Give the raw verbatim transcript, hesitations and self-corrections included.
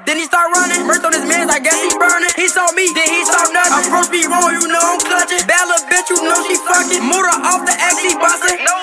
then he start running. Merch on his mans, I guess he burning. He saw me, then he saw nothing. Approach me wrong, you know I'm clutching. Bad little bitch, you know she fucking. Motor off the X, he bustin'.